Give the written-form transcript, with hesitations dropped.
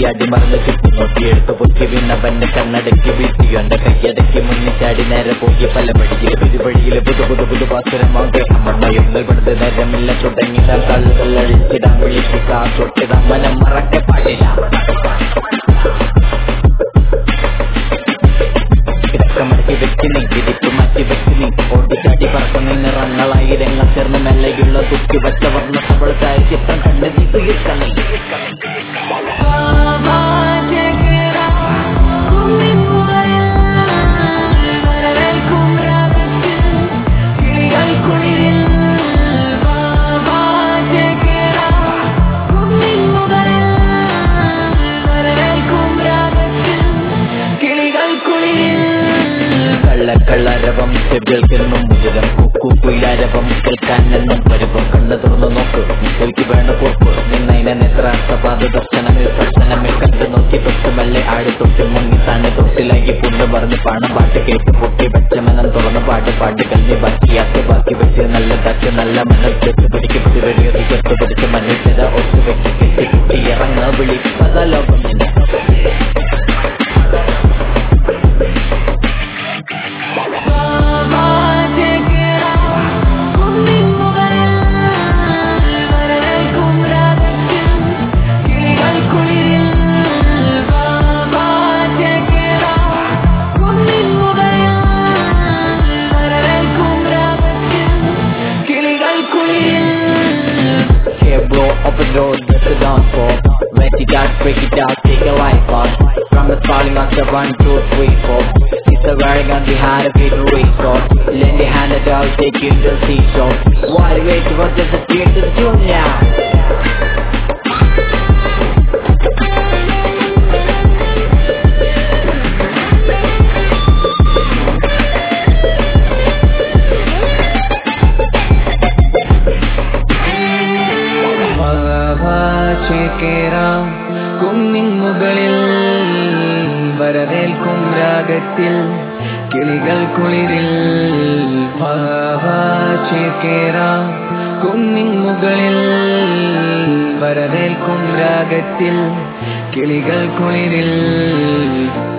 ചാടിയാടി മറന്ന് ചുറ്റി നോക്കിയെടുത്ത് പൊക്കി വീണവന്റെ കണ്ണടക്കി വീഴ്ത്തിയോ എന്റെ കയ്യടക്കി മുന്നിൽ ചാടി നേരെ പോയി പല വഴിയില് പുതുവഴിയില് പുതു പാസുരമാകെ അമ്മയൊന്ന് കൊടുത്ത് നേരമില്ല തുടങ്ങിയ കള്ളുകൾ അഴിച്ചിടാൻ വിളിക്കുക തൊട്ടിടാൻ മനം മറക്കെ പാടില്ല മടക്കി വെച്ച് നീ തിരിച്ചു മാറ്റി വെച്ച് നീ ഓടിച്ചാടി പറക്കുന്ന നിറങ്ങളായി രംഗം ചേർന്ന് മെല്ലയുള്ള തുക്കി വെച്ച വർണ്ണ സബളത്തായ ചിത്രം കണ്ട് നീ തീർക്കണം കള്ളരവം ചെവികൾക്കെന്നും മുതിരം കുക്കുയിലരവം കേൾക്കാനെന്നും പരുവം കണ്ണു തുറന്നു നോക്ക് എനിക്ക് വേണ്ട കുറുപ്പ് നിന്നതിനെ നേത്രാർത്ഥപാത ദർശനമിൽ സ്പർശനമിൽ കണ്ടു നോക്കി തൊട്ട് മെല്ലെ ആടി തൊട്ട് മുങ്ങി തന്നെ തൊട്ടിലായി പുണ്ണ് പറഞ്ഞ് പാണം പാട്ട് കേട്ട് പൊട്ടി വെച്ചമനം തുറന്ന് പാട്ട് കഞ്ഞി ബാക്കി വെച്ച് നല്ലതാക്കി നല്ല മണ്ണിൽ ചെത്ത് പിടിക്ക് പുതിവെളിയൊരു ചെത്ത് പിടിച്ച് മണ്ണിൽ ചെയ്ത ഒത്തു വെച്ച് കെട്ടി കുട്ടി ഇറങ്ങ വിളി പദലോകം നിന്നെ Open road, that's the downfall. Rent it out, break it out, take a life off. From the falling on the 1, 2, 3, 4. It's a wearing on the heart of it, resource. Lend your hand it out, take you to the seashore. Why wait for just a tear to the tune now? കുന്നിൻ മുകളിൽ വരവേൽക്കും രാഗത്തിൽ കിളികൾ കുളിരിൽ കുന്നിൻ മുകളിൽ വരവേൽക്കും രാഗത്തിൽ കിളികൾ കുളിരിൽ